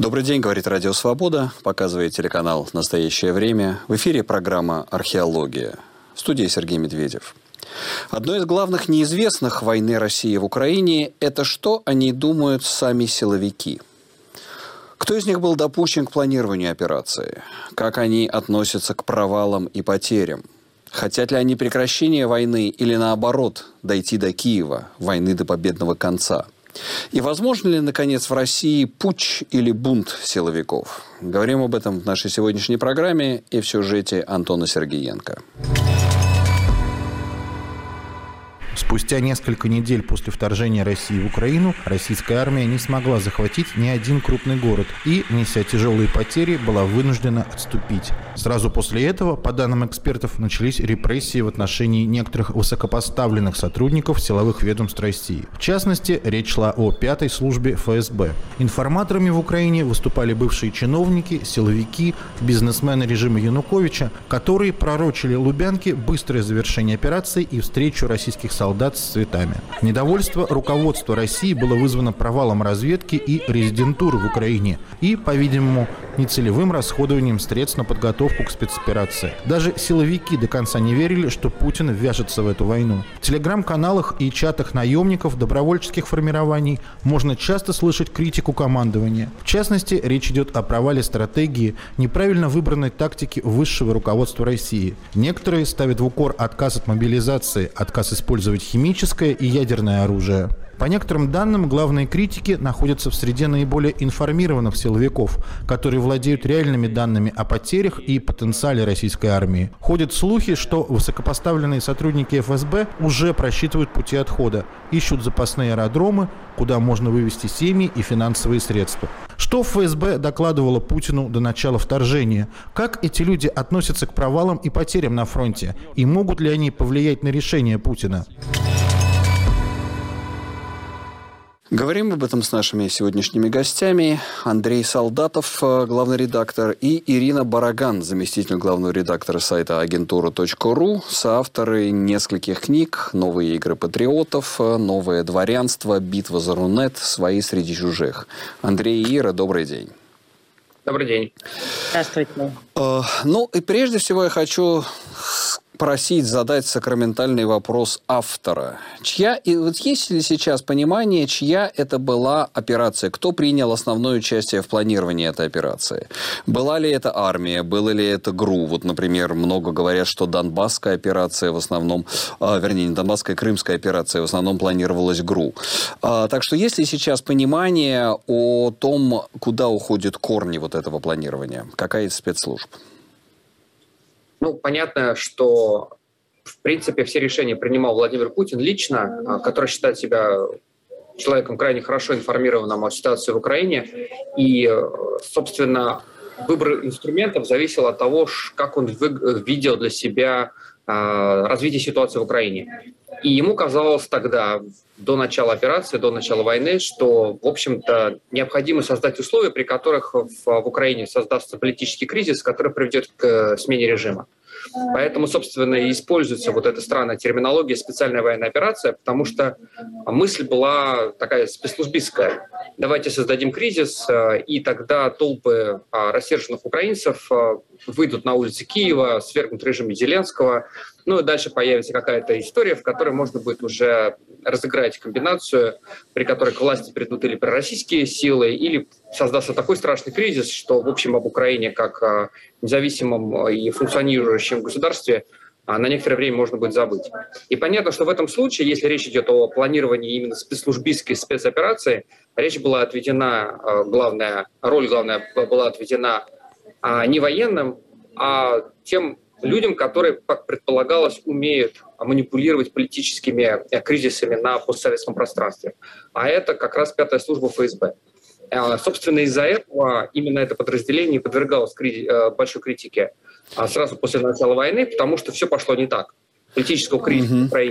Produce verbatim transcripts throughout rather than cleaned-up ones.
Добрый день, говорит Радио Свобода, показывает телеканал «Настоящее время». В эфире программа «Археология». В студии Сергей Медведев. Одно из главных неизвестных войны России в Украине – это что о ней думают сами силовики. Кто из них был допущен к планированию операции? Как они относятся к провалам и потерям? Хотят ли они прекращения войны или, наоборот, дойти до Киева, войны до победного конца? И возможно ли, наконец, в России путч или бунт силовиков? Говорим об этом в нашей сегодняшней программе и в сюжете Антона Сергеенко. Спустя несколько недель после вторжения России в Украину российская армия не смогла захватить ни один крупный город и, неся тяжелые потери, была вынуждена отступить. Сразу после этого, по данным экспертов, начались репрессии в отношении некоторых высокопоставленных сотрудников силовых ведомств России. В частности, речь шла о пятой службе эф эс бэ. Информаторами в Украине выступали бывшие чиновники, силовики, бизнесмены режима Януковича, которые пророчили Лубянке быстрое завершение операции и встречу российских солдат солдат с цветами. Недовольство руководства России было вызвано провалом разведки и резидентуры в Украине и, по-видимому, нецелевым расходованием средств на подготовку к спецоперации. Даже силовики до конца не верили, что Путин ввяжется в эту войну. В телеграм-каналах и чатах наемников добровольческих формирований можно часто слышать критику командования. В частности, речь идет о провале стратегии, неправильно выбранной тактики высшего руководства России. Некоторые ставят в укор отказ от мобилизации, отказ использовать химическое и ядерное оружие. По некоторым данным, главные критики находятся в среде наиболее информированных силовиков, которые владеют реальными данными о потерях и потенциале российской армии. Ходят слухи, что высокопоставленные сотрудники эф эс бэ уже просчитывают пути отхода, ищут запасные аэродромы, куда можно вывести семьи и финансовые средства. Что эф эс бэ докладывало Путину до начала вторжения? Как эти люди относятся к провалам и потерям на фронте? И могут ли они повлиять на решение Путина? Говорим об этом с нашими сегодняшними гостями. Андрей Солдатов, главный редактор, и Ирина Бараган, заместитель главного редактора сайта агентура точка ру, соавторы нескольких книг «Новые игры патриотов», «Новое дворянство», «Битва за Рунет», «Свои среди чужих». Андрей и Ира, добрый день. Добрый день. Здравствуйте. Э, ну, и прежде всего я хочу просить задать сакраментальный вопрос автора. Чья, и вот есть ли сейчас понимание, чья это была операция? Кто принял основное участие в планировании этой операции? Была ли это армия? Было ли это ГРУ? Вот, например, много говорят, что Донбасская операция в основном, э, вернее, не Донбасская, Крымская операция в основном планировалась ГРУ. Э, так что есть ли сейчас понимание о том, куда уходят корни вот этого планирования? Какая из спецслужб? Ну, понятно, что, в принципе, все решения принимал Владимир Путин лично, который считает себя человеком крайне хорошо информированным о ситуации в Украине. И, собственно, выбор инструментов зависел от того, как он видел для себя развитие ситуации в Украине. И ему казалось тогда, до начала операции, до начала войны, что, в общем-то, необходимо создать условия, при которых в, в Украине создастся политический кризис, который приведет к смене режима. Поэтому, собственно, и используется вот эта странная терминология «специальная военная операция», потому что мысль была такая спецслужбистская. Давайте создадим кризис, и тогда толпы рассерженных украинцев выйдут на улицы Киева, свергнут режим Зеленского. Ну и дальше появится какая-то история, в которой можно будет уже разыграть комбинацию, при которой к власти придут или пророссийские силы, или создастся такой страшный кризис, что, в общем, об Украине как независимом и функционирующем государстве на некоторое время можно будет забыть. И понятно, что в этом случае, если речь идет о планировании именно спецслужбистской спецоперации, речь была отведена, главная, роль главная была отведена не военным, а тем людям, которые, как предполагалось, умеют манипулировать политическими кризисами на постсоветском пространстве. А это как раз пятая служба эф эс бэ. Собственно, из-за этого именно это подразделение подвергалось большой критике сразу после начала войны, потому что все пошло не так. Политического кризиса mm-hmm. в Украине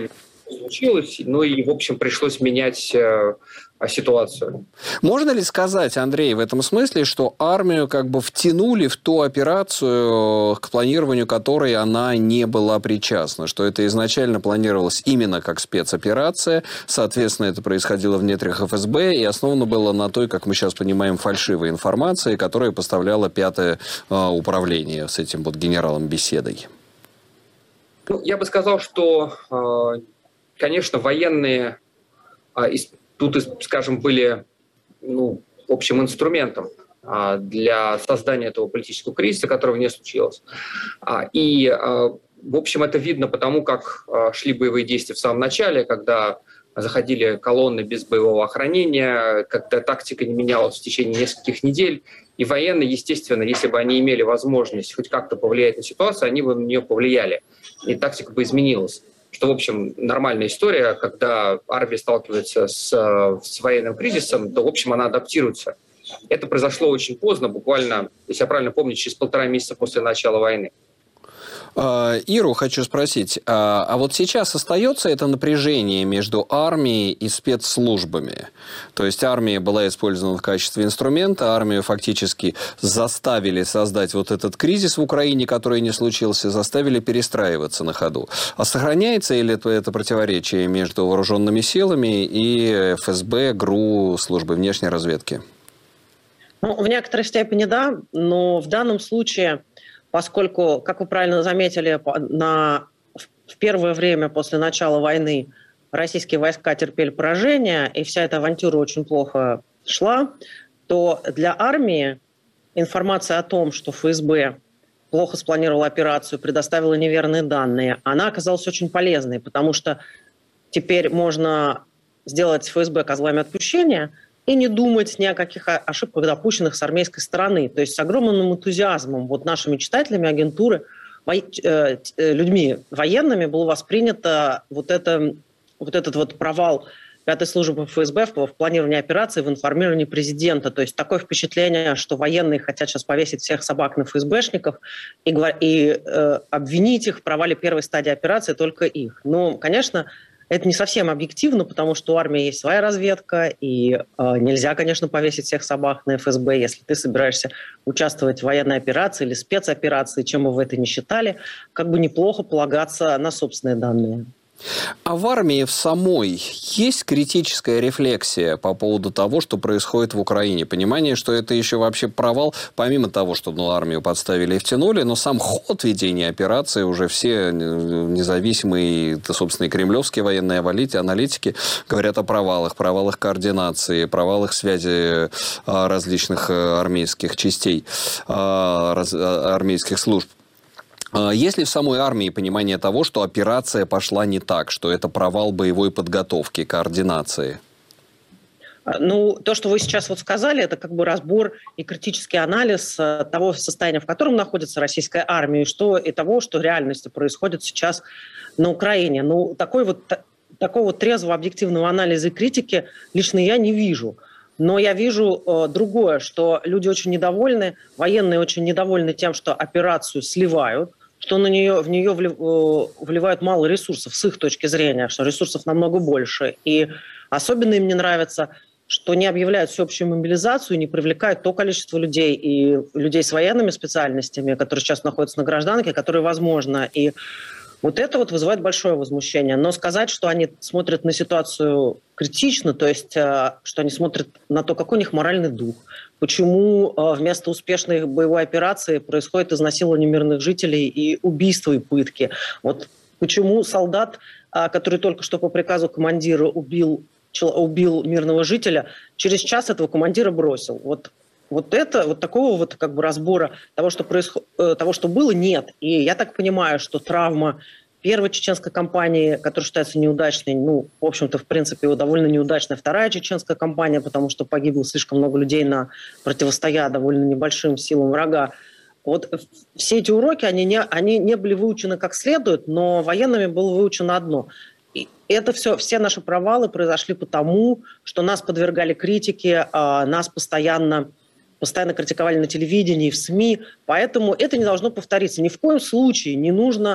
случилось, ну и, в общем, пришлось менять э, ситуацию. Можно ли сказать, Андрей, в этом смысле, что армию как бы втянули в ту операцию, к планированию которой она не была причастна, что это изначально планировалось именно как спецоперация, соответственно, это происходило в недрах эф эс бэ и основано было на той, как мы сейчас понимаем, фальшивой информации, которую поставляло пятое э, управление с этим вот генералом Беседой? Ну, я бы сказал, что, э, конечно, военные э, тут, скажем, были ну, общим инструментом а, для создания этого политического кризиса, которого не случилось. А, и, а, в общем, это видно потому, как а, шли боевые действия в самом начале, когда заходили колонны без боевого охранения, когда тактика не менялась в течение нескольких недель. И военные, естественно, если бы они имели возможность хоть как-то повлиять на ситуацию, они бы на нее повлияли. И тактика бы изменилась. Что, в общем, нормальная история, когда армия сталкивается с, с военным кризисом, то, в общем, она адаптируется. Это произошло очень поздно, буквально, если я правильно помню, через полтора месяца после начала войны. Иру хочу спросить, а вот сейчас остается это напряжение между армией и спецслужбами? То есть армия была использована в качестве инструмента, армию фактически заставили создать вот этот кризис в Украине, который не случился, заставили перестраиваться на ходу. А сохраняется ли это, это противоречие между вооруженными силами и эф эс бэ, ГРУ, службой внешней разведки? Ну, в некоторой степени да, но в данном случае... Поскольку, как вы правильно заметили, на, в первое время после начала войны российские войска терпели поражение, и вся эта авантюра очень плохо шла, то для армии информация о том, что эф эс бэ плохо спланировала операцию, предоставила неверные данные, она оказалась очень полезной, потому что теперь можно сделать эф эс бэ козлами отпущения и не думать ни о каких ошибках, допущенных с армейской стороны. То есть с огромным энтузиазмом вот нашими читателями агентуры, во, э, людьми военными было воспринято вот, это, вот этот вот провал пятой службы эф эс бэ в, в планировании операций, в информировании президента. То есть такое впечатление, что военные хотят сейчас повесить всех собак на эф эс бэшников и, и э, обвинить их в провале первой стадии операции, только их. Ну, конечно, это не совсем объективно, потому что у армии есть своя разведка, и э, нельзя, конечно, повесить всех собак на эф эс бэ, если ты собираешься участвовать в военной операции или спецоперации, чем мы в это не считали, как бы неплохо полагаться на собственные данные. А в армии в самой есть критическая рефлексия по поводу того, что происходит в Украине? Понимание, что это еще вообще провал, помимо того, что ну, армию подставили и втянули, но сам ход ведения операции уже все независимые, собственно, и кремлевские военные аналитики говорят о провалах, провалах координации, провалах связи различных армейских частей, армейских служб. Есть ли в самой армии понимание того, что операция пошла не так, что это провал боевой подготовки, координации? Ну, то, что вы сейчас вот сказали, это как бы разбор и критический анализ того состояния, в котором находится российская армия, и, что, и того, что в реальности происходит сейчас на Украине. Ну, такой вот, такого вот трезвого объективного анализа и критики лично я не вижу. Но я вижу э, другое, что люди очень недовольны, военные очень недовольны тем, что операцию сливают, что на нее, в нее вливают мало ресурсов с их точки зрения, что ресурсов намного больше. И особенно им не нравится, что не объявляют всеобщую мобилизацию, не привлекают то количество людей и людей с военными специальностями, которые сейчас находятся на гражданке, которые возможно. И вот это вот вызывает большое возмущение. Но сказать, что они смотрят на ситуацию критично, то есть что они смотрят на то, какой у них моральный дух, почему вместо успешной боевой операции происходит изнасилование мирных жителей и убийства и пытки. Вот почему солдат, который только что по приказу командира убил, убил мирного жителя, через час этого командира бросил. Вот Вот это, вот такого вот как бы разбора того, что происход... того, что было, нет. И я так понимаю, что травма первой чеченской кампании, которая считается неудачной, ну, в общем-то, в принципе, довольно неудачная вторая чеченская кампания, потому что погибло слишком много людей на противостоя довольно небольшим силам врага. Вот все эти уроки, они не, они не были выучены как следует, но военными было выучено одно. И это все, все наши провалы произошли потому, что нас подвергали критике, нас постоянно... постоянно критиковали на телевидении, в СМИ, поэтому это не должно повториться. Ни в коем случае не нужно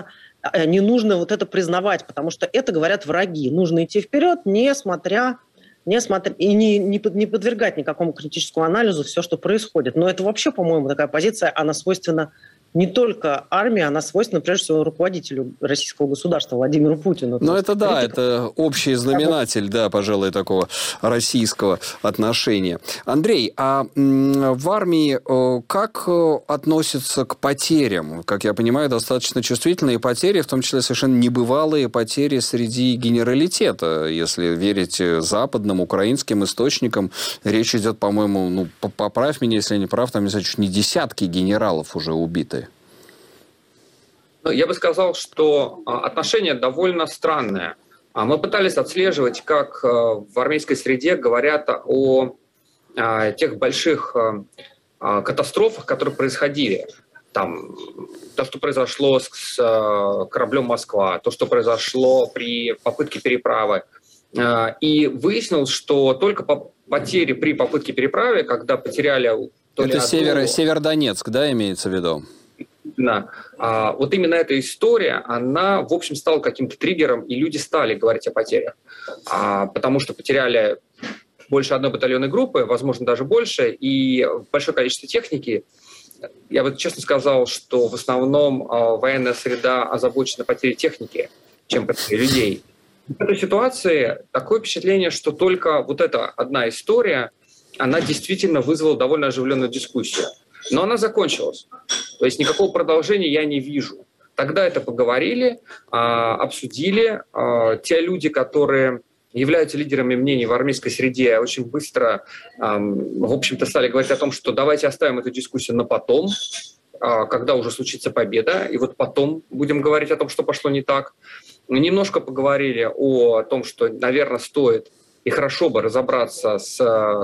не нужно вот это признавать, потому что это говорят враги. Нужно идти вперед, несмотря, несмотря и не, не, под, не подвергать никакому критическому анализу все, что происходит. Но это вообще, по-моему, такая позиция, она свойственна не только армии, она свойственна, прежде всего, руководителю российского государства Владимиру Путину. Ну, это да, политика. Это общий знаменатель, да, пожалуй, такого российского отношения. Андрей, а в армии как относятся к потерям? Как я понимаю, достаточно чувствительные потери, в том числе совершенно небывалые потери среди генералитета. Если верить западным, украинским источникам, речь идет, по-моему, ну, поправь меня, если я не прав, там, чуть не десятки генералов уже убиты. Я бы сказал, что отношение довольно странное. Мы пытались отслеживать, как в армейской среде говорят о тех больших катастрофах, которые происходили. Там, то, что произошло с кораблем «Москва», то, что произошло при попытке переправы. И выяснилось, что только потери при попытке переправы, когда потеряли... То Это ли север, одну... Северодонецк, да, имеется в виду? Да. А, вот именно эта история, она, в общем, стала каким-то триггером, и люди стали говорить о потерях. А, потому что потеряли больше одной батальонной группы, возможно, даже больше, и большое количество техники. Я вот честно сказал, что в основном а, военная среда озабочена потерей техники, чем потерей людей. В этой ситуации такое впечатление, что только вот эта одна история, она действительно вызвала довольно оживленную дискуссию. Но она закончилась. То есть никакого продолжения я не вижу. Тогда это поговорили, обсудили. Те люди, которые являются лидерами мнений в армейской среде, очень быстро, в общем-то, стали говорить о том, что давайте оставим эту дискуссию на потом, когда уже случится победа, и вот потом будем говорить о том, что пошло не так. Немножко поговорили о том, что, наверное, стоит и хорошо бы разобраться с...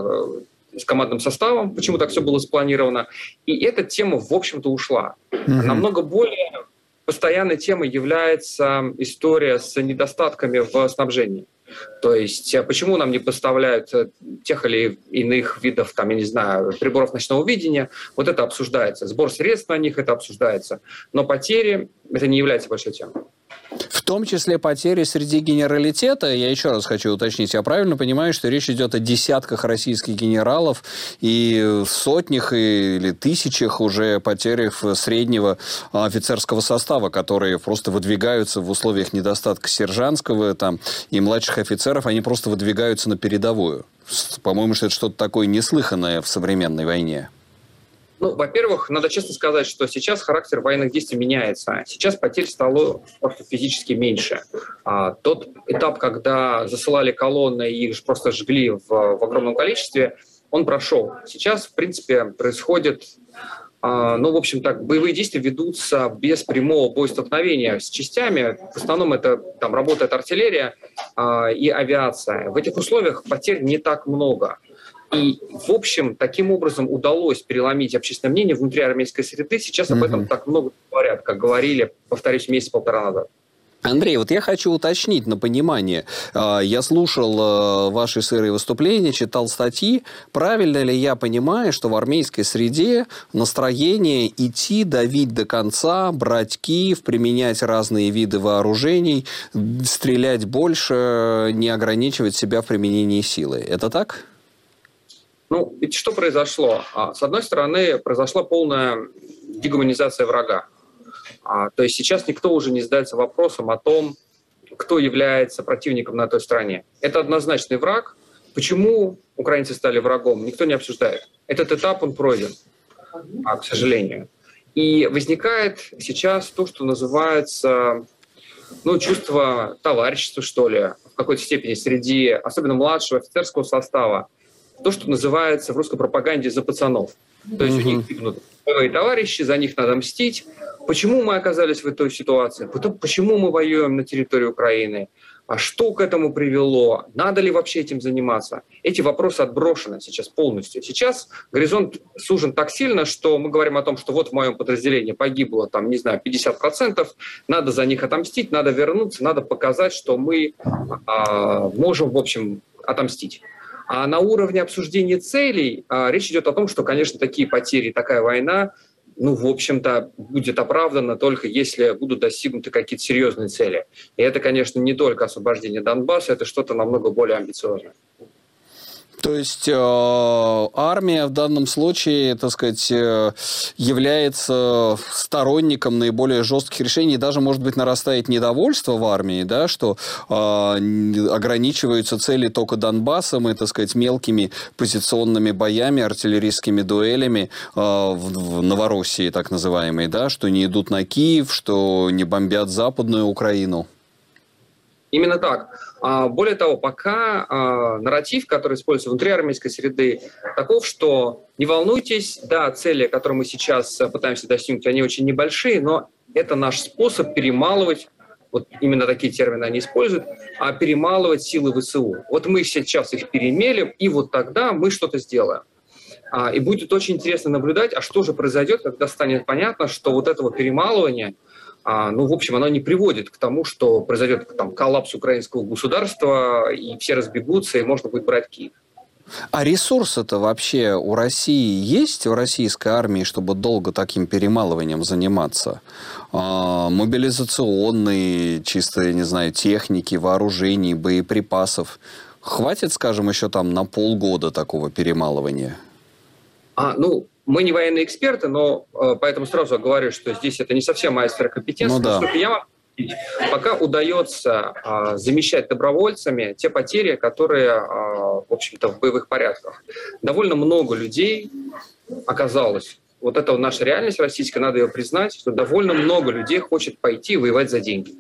с командным составом, почему так все было спланировано. И эта тема, в общем-то, ушла. Mm-hmm. Намного более постоянной темой является история с недостатками в снабжении. То есть, почему нам не поставляют тех или иных видов, там, я не знаю, приборов ночного видения, вот это обсуждается. Сбор средств на них, это обсуждается. Но потери, это не является большой темой. В том числе потери среди генералитета. Я еще раз хочу уточнить. Я правильно понимаю, что речь идет о десятках российских генералов и сотнях или тысячах уже потерь среднего офицерского состава, которые просто выдвигаются в условиях недостатка сержантского там, и младших офицеров. Они просто выдвигаются на передовую. По-моему, что это что-то такое неслыханное в современной войне. Ну, во-первых, надо честно сказать, что сейчас характер военных действий меняется. Сейчас потерь стало просто физически меньше. А тот этап, когда засылали колонны и их просто жгли в, в огромном количестве, он прошел. Сейчас, в принципе, происходит... А, ну, в общем так, боевые действия ведутся без прямого боестолкновения с частями. В основном это там работает артиллерия а, и авиация. В этих условиях потерь не так много. И, в общем, таким образом удалось переломить общественное мнение внутри армейской среды. Сейчас об этом mm-hmm. так много говорят, как говорили, повторюсь, месяц-полтора назад. Андрей, вот я хочу уточнить на понимание. Я слушал ваши сырые выступления, читал статьи. Правильно ли я понимаю, что в армейской среде настроение идти, давить до конца, брать Киев, применять разные виды вооружений, стрелять больше, не ограничивать себя в применении силы? Это так? Ну, ведь что произошло? С одной стороны, произошла полная дегуманизация врага. То есть сейчас никто уже не задается вопросом о том, кто является противником на той стороне. Это однозначный враг. Почему украинцы стали врагом, никто не обсуждает. Этот этап, он пройден, к сожалению. И возникает сейчас то, что называется ну, чувство товарищества, что ли, в какой-то степени среди, особенно младшего офицерского состава. То, что называется в русской пропаганде «за пацанов». То есть mm-hmm. у них гибнут боевые товарищи, за них надо мстить. Почему мы оказались в этой ситуации? Почему мы воюем на территории Украины? А что к этому привело? Надо ли вообще этим заниматься? Эти вопросы отброшены сейчас полностью. Сейчас горизонт сужен так сильно, что мы говорим о том, что вот в моем подразделении погибло, там, не знаю, пятьдесят процентов, надо за них отомстить, надо вернуться, надо показать, что мы а, можем, в общем, отомстить. А на уровне обсуждения целей а, речь идет о том, что, конечно, такие потери, такая война ну, в общем-то, будет оправдано только если будут достигнуты какие-то серьезные цели. И это, конечно, не только освобождение Донбасса, это что-то намного более амбициозное. То есть э, армия в данном случае, так сказать, э, является сторонником наиболее жестких решений. Даже, может быть, нарастает недовольство в армии, да, что э, ограничиваются цели только Донбассом и, так сказать, мелкими позиционными боями, артиллерийскими дуэлями э, в, в Новороссии, так называемой, да, что не идут на Киев, что не бомбят Западную Украину. Именно так. Более того, пока нарратив, который используется внутри армейской среды, таков, что не волнуйтесь, да, цели, которые мы сейчас пытаемся достигнуть, они очень небольшие, но это наш способ перемалывать, вот именно такие термины они используют, а перемалывать силы ВСУ. Вот мы сейчас их перемелим, и вот тогда мы что-то сделаем. И будет очень интересно наблюдать, а что же произойдет, когда станет понятно, что вот этого перемалывания, ну, в общем, оно не приводит к тому, что произойдет там коллапс украинского государства, и все разбегутся, и можно будет брать Киев. А ресурсы-то вообще у России есть, у российской армии, чтобы долго таким перемалыванием заниматься? А, мобилизационные, чисто, я не знаю, техники, вооружений, боеприпасов. Хватит, скажем, еще там на полгода такого перемалывания? А, ну... Мы не военные эксперты, но э, поэтому сразу говорю, что здесь это не совсем моя сфера компетенции. Ну, да. Я могу сказать, пока удается э, замещать добровольцами те потери, которые, э, в общем-то, в боевых порядках. Довольно много людей оказалось. Вот это наша реальность российская, надо ее признать, что довольно много людей хочет пойти воевать за деньги.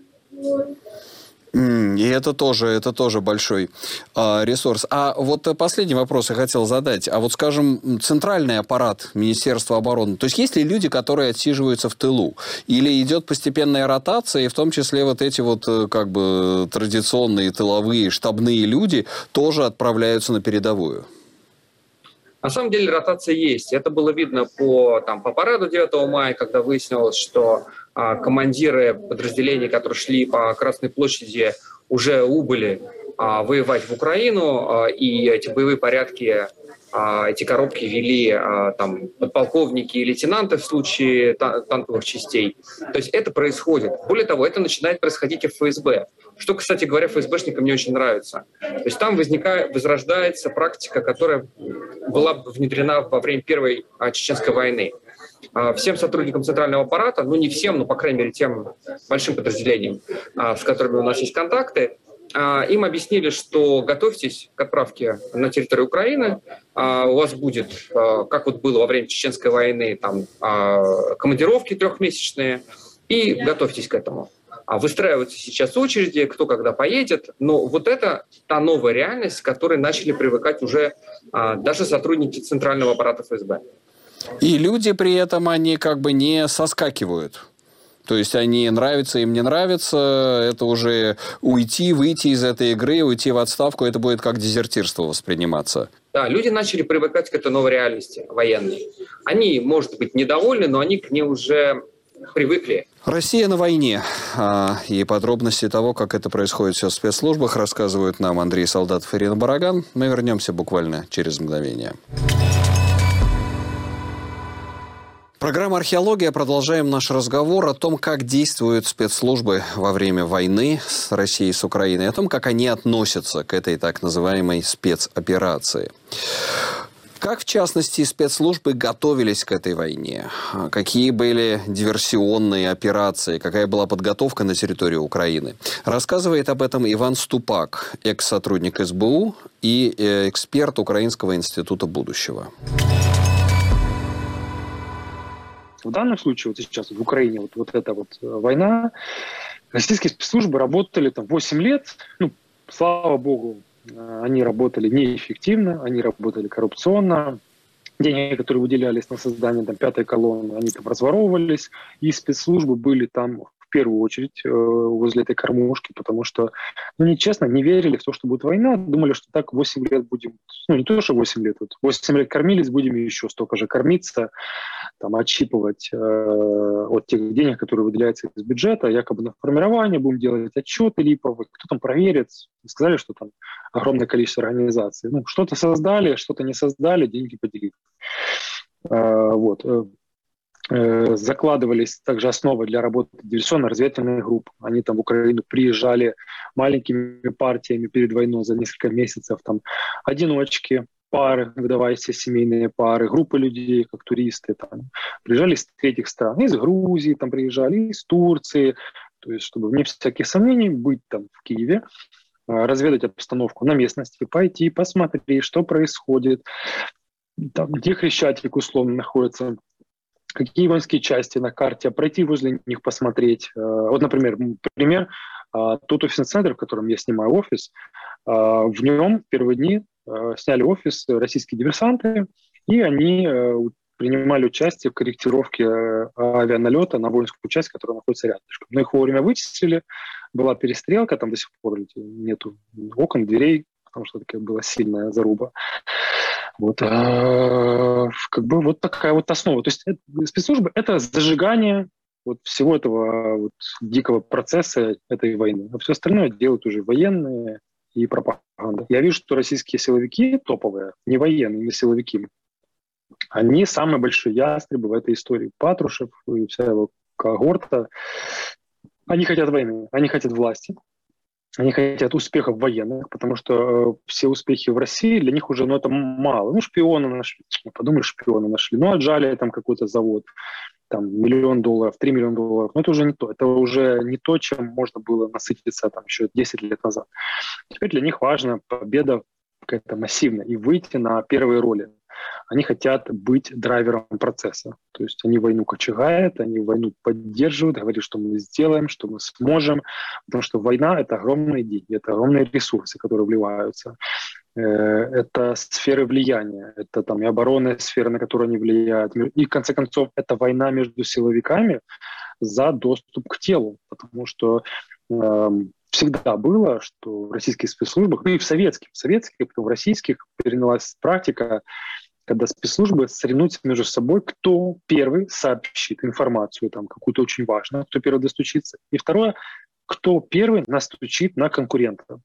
И это тоже, это тоже большой а, ресурс. А вот последний вопрос я хотел задать. А вот, скажем, центральный аппарат Министерства обороны, то есть есть ли люди, которые отсиживаются в тылу? Или идет постепенная ротация, и в том числе вот эти вот как бы традиционные тыловые штабные люди тоже отправляются на передовую? На самом деле ротация есть. Это было видно по, там, по параду девятого мая, когда выяснилось, что а, командиры подразделений, которые шли по Красной площади, уже убыли а, воевать в Украину, а, и эти боевые порядки, а, эти коробки вели а, там, подполковники и лейтенанты в случае тан- танковых частей. То есть это происходит. Более того, это начинает происходить и в ФСБ. Что, кстати говоря, ФСБшникам не очень нравится. То есть там возникает, возрождается практика, которая была внедрена во время Первой а, Чеченской войны. А, всем сотрудникам центрального аппарата, ну не всем, но, по крайней мере, тем большим подразделениям, а, с которыми у нас есть контакты, а, им объяснили, что готовьтесь к отправке на территорию Украины, а, у вас будет, а, как вот было во время Чеченской войны, там, а, командировки трехмесячные, и готовьтесь к этому. Выстраиваются сейчас очереди, кто когда поедет. Но вот это та новая реальность, к которой начали привыкать уже а, даже сотрудники центрального аппарата ФСБ. И люди при этом, они как бы не соскакивают. То есть они нравятся, им не нравится. Это уже уйти, выйти из этой игры, уйти в отставку, это будет как дезертирство восприниматься. Да, люди начали привыкать к этой новой реальности военной. Они, может быть, недовольны, но они к ней уже привыкли. Россия на войне. И подробности того, как это происходит все в спецслужбах, рассказывают нам Андрей Солдатов и Ирина Бараган. Мы вернемся буквально через мгновение. Программа «Археология». Продолжаем наш разговор о том, как действуют спецслужбы во время войны с Россией, с Украиной, о том, как они относятся к этой так называемой спецоперации. Как, в частности, спецслужбы готовились к этой войне? Какие были диверсионные операции? Какая была подготовка на территории Украины? Рассказывает об этом Иван Ступак, экс-сотрудник эс бэ у и эксперт Украинского института будущего. В данном случае, вот сейчас в Украине вот, вот эта вот война, российские спецслужбы работали там восемь лет, ну, слава богу, они работали неэффективно, они работали коррупционно. Деньги, которые выделялись на создание там, пятой колонны, они там разворовывались. И спецслужбы были там в первую очередь э, возле этой кормушки, потому что, ну, нечестно, не верили в то, что будет война. Думали, что так восемь лет будем... Ну, не то, что восемь лет. Вот восемь лет кормились, будем еще столько же кормиться, там, отщипывать э, от тех денег, которые выделяются из бюджета, якобы на формирование, будем делать отчеты липовые, кто там проверит. Сказали, что там огромное количество организаций. Ну, что-то создали, что-то не создали, деньги поделили. Э, вот. закладывались также основы для работы диверсионно-разведывательных групп. Они там в Украину приезжали маленькими партиями перед войной за несколько месяцев, там одиночки, пары, выдавайся семейные пары, группы людей, как туристы, там, приезжали из третьих стран, из Грузии там приезжали, из Турции, то есть чтобы вне всяких сомнений быть там в Киеве, разведать обстановку на местности, пойти, посмотреть, что происходит, там, где Хрещатик условно находится, какие воинские части на карте, пройти возле них, посмотреть. Вот, например, пример, тот офисный центр, в котором я снимаю офис, в нем в первые дни сняли офис российские диверсанты, и они принимали участие в корректировке авианалета на воинскую часть, которая находится рядом. Но их вовремя вычислили, была перестрелка, там до сих пор нету окон, дверей, потому что такая была сильная заруба. Вот, а, как бы вот такая вот основа. То есть это, спецслужбы – это зажигание вот всего этого вот дикого процесса этой войны. А все остальное делают уже военные и пропаганда. Я вижу, что российские силовики топовые, не военные, не силовики, они самые большие ястребы в этой истории. Патрушев и вся его когорта. Они хотят войны, они хотят власти. Они хотят успехов военных, потому что э, все успехи в России для них уже, ну, это мало. Ну, шпиона нашли, подумаешь, шпиона нашли. Ну, отжали там какой-то завод, там, миллион долларов, три миллиона долларов. Но это уже не то. Это уже не то, чем можно было насытиться там еще десять лет назад. Теперь для них важна победа какая-то массивная и выйти на первые роли. Они хотят быть драйвером процесса. То есть они войну кочегают, они войну поддерживают, говорят, что мы сделаем, что мы сможем. Потому что война – это огромные деньги, это огромные ресурсы, которые вливаются. Это сферы влияния, это там и оборонная сфера, на которую они влияют. И, в конце концов, это война между силовиками за доступ к телу. Потому что э, всегда было, что в российских спецслужбах, ну и в советских, в советских, потом в российских перенялась практика, когда спецслужбы соревнуются между собой, кто первый сообщит информацию там какую-то очень важную, кто первый достучится. И второе, кто первый настучит на конкурента.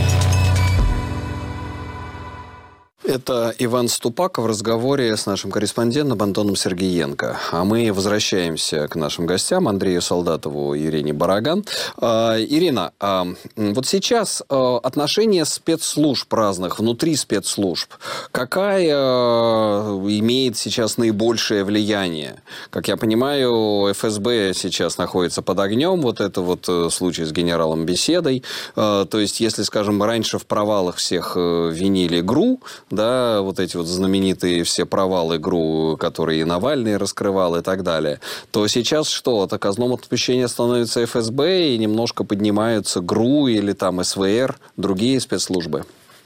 Это Иван Ступак в разговоре с нашим корреспондентом Антоном Сергеенко. А мы возвращаемся к нашим гостям, Андрею Солдатову и Ирине Бараган. А, Ирина, а, вот сейчас а, отношение спецслужб разных, внутри спецслужб, какая а, имеет сейчас наибольшее влияние? Как я понимаю, эф эс бэ сейчас находится под огнем, вот это вот случай с генералом Беседой. А, то есть, если, скажем, раньше в провалах всех винили ГРУ, да, вот эти вот знаменитые все провалы ГРУ, которые и Навальный раскрывал и так далее, то сейчас что? От казном отпущения становится эф эс бэ и немножко поднимаются ГРУ или там эс вэ эр, другие спецслужбы?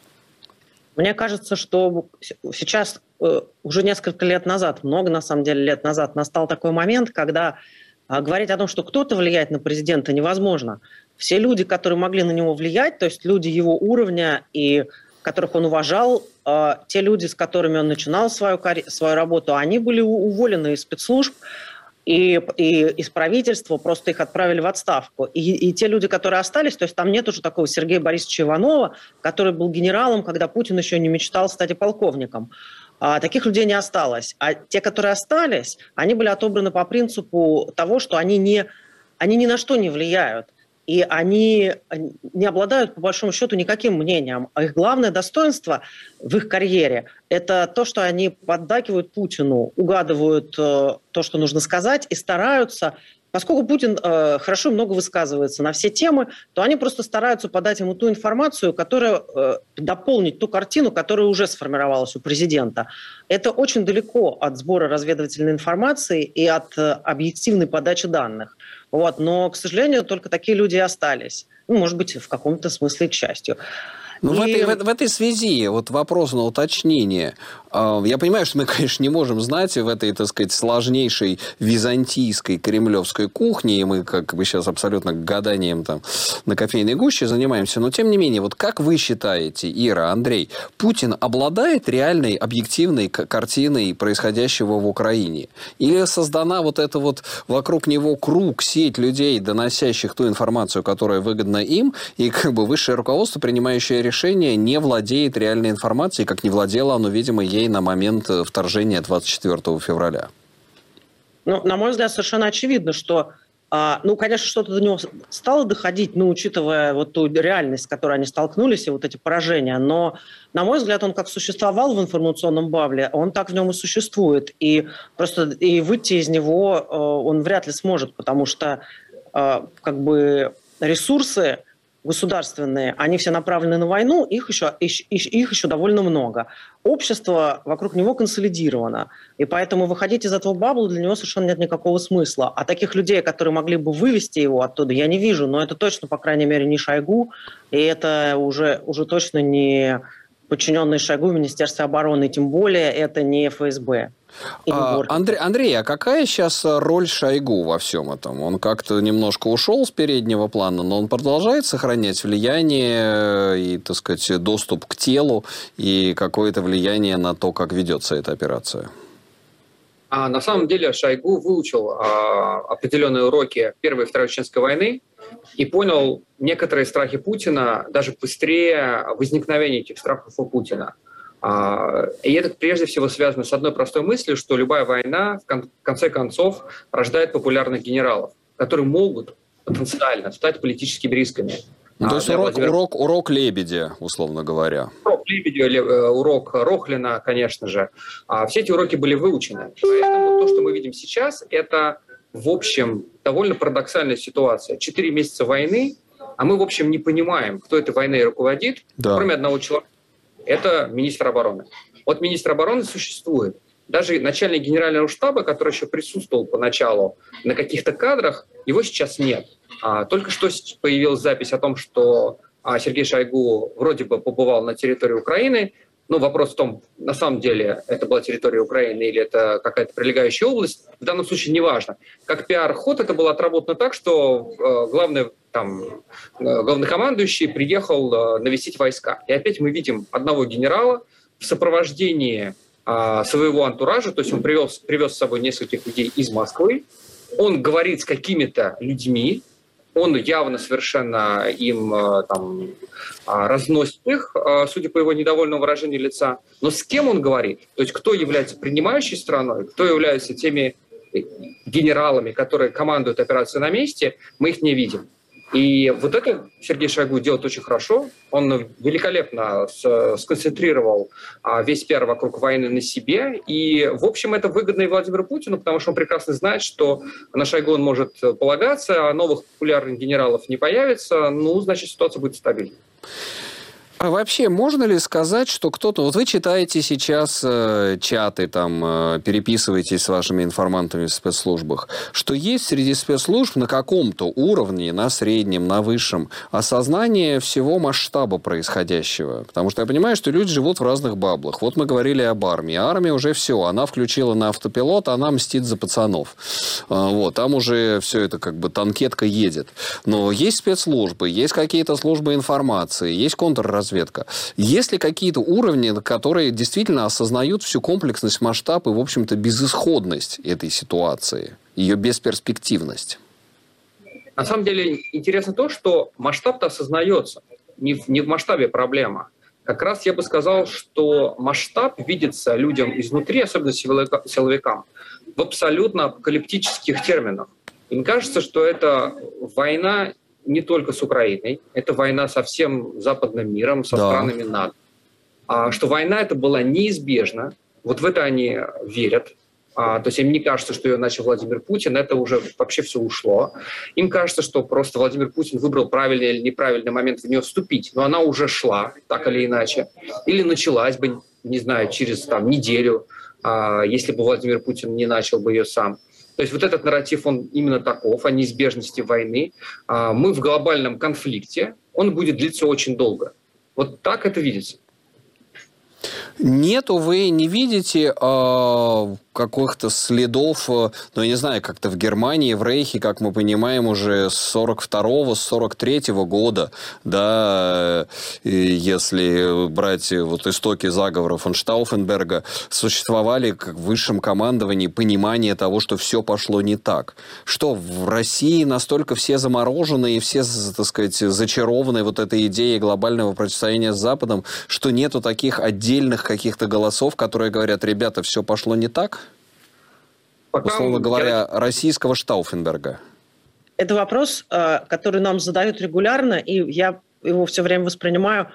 Мне кажется, что сейчас уже несколько лет назад, много на самом деле лет назад, настал такой момент, когда говорить о том, что кто-то влияет на президента, невозможно. Все люди, которые могли на него влиять, то есть люди его уровня и которых он уважал, э, те люди, с которыми он начинал свою, свою работу, они были уволены из спецслужб и, и из правительства, просто их отправили в отставку. И, и те люди, которые остались, то есть там нет уже такого Сергея Борисовича Иванова, который был генералом, когда Путин еще не мечтал стать полковником. А, таких людей не осталось. А те, которые остались, они были отобраны по принципу того, что они, не, они ни на что не влияют. И они не обладают, по большому счету, никаким мнением. А их главное достоинство в их карьере – это то, что они поддакивают Путину, угадывают э, то, что нужно сказать, и стараются, поскольку Путин э, хорошо и много высказывается на все темы, то они просто стараются подать ему ту информацию, которая э, дополнит ту картину, которая уже сформировалась у президента. Это очень далеко от сбора разведывательной информации и от э, объективной подачи данных. Вот. Но, к сожалению, только такие люди и остались. Ну, может быть, в каком-то смысле, к счастью. Ну, и... в, этой, в, в этой связи вот вопрос на уточнение. Я понимаю, что мы, конечно, не можем знать в этой, так сказать, сложнейшей византийской кремлевской кухне, и мы как бы сейчас абсолютно гаданием там на кофейной гуще занимаемся, но тем не менее, вот как вы считаете, Ира, Андрей, Путин обладает реальной объективной картиной происходящего в Украине? Или создана вот эта вот вокруг него круг, сеть людей, доносящих ту информацию, которая выгодна им, и как бы высшее руководство, принимающее решение, не владеет реальной информацией, как не владело оно, видимо, ей на момент вторжения двадцать четвёртого февраля? Ну, на мой взгляд, совершенно очевидно, что, а, ну, конечно, что-то до него стало доходить, ну, учитывая вот ту реальность, с которой они столкнулись, и вот эти поражения, но, на мой взгляд, он как существовал в информационном бабле, он так в нем и существует, и просто и выйти из него э, он вряд ли сможет, потому что э, как бы ресурсы государственные, они все направлены на войну, их еще, их, их еще довольно много. Общество вокруг него консолидировано, и поэтому выходить из этого бабла для него совершенно нет никакого смысла. А таких людей, которые могли бы вывести его оттуда, я не вижу, но это точно, по крайней мере, не Шойгу, и это уже, уже точно не подчиненные Шойгу в Министерстве обороны, и тем более это не эф эс бэ. А, Андрей, Андрей, а какая сейчас роль Шойгу во всем этом? Он как-то немножко ушел с переднего плана, но он продолжает сохранять влияние и, так сказать, доступ к телу и какое-то влияние на то, как ведется эта операция? А на самом деле Шойгу выучил а, определенные уроки Первой и Второй Чеченской войны и понял некоторые страхи Путина даже быстрее возникновения этих страхов у Путина. И это прежде всего связано с одной простой мыслью, что любая война в конце концов рождает популярных генералов, которые могут потенциально стать политическими рисками. Ну, то есть урок, Владимира... урок, урок Лебедя, условно говоря. Урок Лебедя, урок Рохлина, конечно же. Все эти уроки были выучены. Поэтому то, что мы видим сейчас, это, в общем, довольно парадоксальная ситуация. Четыре месяца войны, а мы, в общем, не понимаем, кто этой войной руководит, да. Кроме одного человека. Это министр обороны. Вот министр обороны существует. Даже начальник генерального штаба, который еще присутствовал поначалу на каких-то кадрах, его сейчас нет. А, только что появилась запись о том, что а, Сергей Шойгу вроде бы побывал на территории Украины. Ну, вопрос в том, на самом деле это была территория Украины или это какая-то прилегающая область. В данном случае неважно. Как пиар-ход это было отработано так, что э, главный, там, э, главнокомандующий приехал э, навестить войска. И опять мы видим одного генерала в сопровождении э, своего антуража, то есть он привез, привез с собой нескольких людей из Москвы, он говорит с какими-то людьми, он явно совершенно им там, разносит их, судя по его недовольному выражению лица. Но с кем он говорит? То есть кто является принимающей страной, кто является теми генералами, которые командуют операцией на месте, мы их не видим. И вот это Сергей Шойгу делает очень хорошо. Он великолепно сконцентрировал весь пиар вокруг войны на себе. И, в общем, это выгодно и Владимиру Путину, потому что он прекрасно знает, что на Шойгу он может полагаться, а новых популярных генералов не появится. Ну, значит, ситуация будет стабильной. А вообще, можно ли сказать, что кто-то... Вот вы читаете сейчас э, чаты, там, э, переписываетесь с вашими информантами в спецслужбах, что есть среди спецслужб на каком-то уровне, на среднем, на высшем, осознание всего масштаба происходящего. Потому что я понимаю, что люди живут в разных баблах. Вот мы говорили об армии. Армия уже все. Она включила на автопилот, она мстит за пацанов. Э, вот, там уже все это как бы танкетка едет. Но есть спецслужбы, есть какие-то службы информации, есть контрразведка. Есть ли какие-то уровни, которые действительно осознают всю комплексность, масштаб и, в общем-то, безысходность этой ситуации, ее бесперспективность? На самом деле интересно то, что масштаб-то осознается. Не в, не в масштабе проблема. Как раз я бы сказал, что масштаб видится людям изнутри, особенно силовикам, в абсолютно апокалиптических терминах. Им кажется, что это война не только с Украиной, это война со всем западным миром, со да. странами НАТО. А, что война эта была неизбежна, вот в это они верят. А, то есть им не кажется, что ее начал Владимир Путин, это уже вообще все ушло. Им кажется, что просто Владимир Путин выбрал правильный или неправильный момент в нее вступить, но она уже шла, так или иначе. Или началась бы, не знаю, через там, неделю, а, если бы Владимир Путин не начал бы ее сам. То есть вот этот нарратив, он именно таков, о неизбежности войны. Мы в глобальном конфликте, он будет длиться очень долго. Вот так это видится. Нету, вы не видите э, каких-то следов, э, ну, я не знаю, как-то в Германии, в Рейхе, как мы понимаем, уже с сорок второго, с сорок третьего года, да, э, если брать вот истоки заговора фон Штауфенберга, существовали как в высшем командовании понимание того, что все пошло не так. Что в России настолько все заморожены и все, так сказать, зачарованы вот этой идеей глобального противостояния с Западом, что нету таких отдельных каких-то голосов, которые говорят, ребята, все пошло не так? Пока условно говоря, я... российского Штауфенберга? Это вопрос, который нам задают регулярно, и я его все время воспринимаю,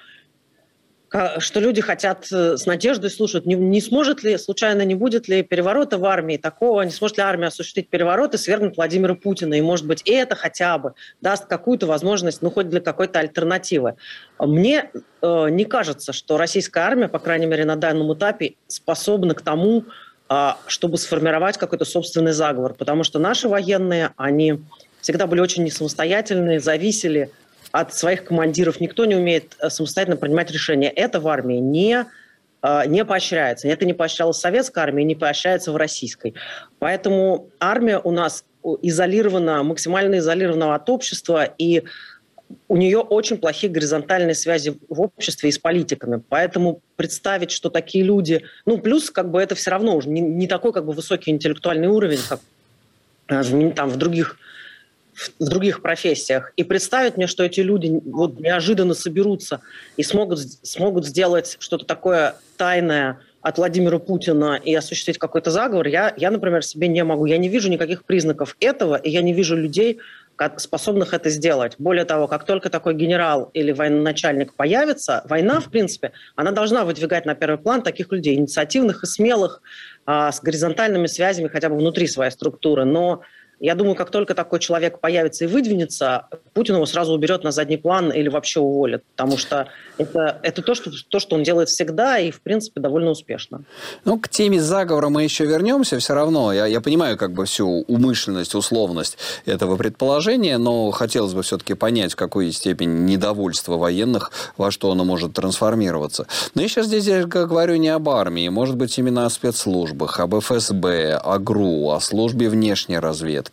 что люди хотят с надеждой слушать, не, не сможет ли, случайно не будет ли переворота в армии такого, не сможет ли армия осуществить переворот и свергнуть Владимира Путина. И, может быть, это хотя бы даст какую-то возможность, ну, хоть для какой-то альтернативы. Мне э, не кажется, что российская армия, по крайней мере, на данном этапе, способна к тому, э, чтобы сформировать какой-то собственный заговор. Потому что наши военные, они всегда были очень несамостоятельные, зависели от своих командиров. Никто не умеет самостоятельно принимать решения. Это в армии не, не поощряется. Это не поощрялось в советской армии, не поощряется в российской. Поэтому армия у нас изолирована, максимально изолирована от общества, и у нее очень плохие горизонтальные связи в обществе и с политиками. Поэтому представить, что такие люди... Ну, плюс как бы это все равно уже не, не такой как бы высокий интеллектуальный уровень, как там в других... в других профессиях, и представить мне, что эти люди вот неожиданно соберутся и смогут, смогут сделать что-то такое тайное от Владимира Путина и осуществить какой-то заговор, я, я, например, себе не могу. Я не вижу никаких признаков этого, и я не вижу людей, способных это сделать. Более того, как только такой генерал или военачальник появится, война, в принципе, она должна выдвигать на первый план таких людей, инициативных и смелых, а, с горизонтальными связями хотя бы внутри своей структуры. Но я думаю, как только такой человек появится и выдвинется, Путин его сразу уберет на задний план или вообще уволит. Потому что это, это то, что, то, что он делает всегда и, в принципе, довольно успешно. Ну, к теме заговора мы еще вернемся. Все равно я, я понимаю как бы всю умышленность, условность этого предположения, но хотелось бы все-таки понять, в какой степени недовольства военных, во что оно может трансформироваться. Но я сейчас здесь я говорю не об армии, может быть, именно о спецслужбах, об эф эс бэ, о ГРУ, о службе внешней разведки.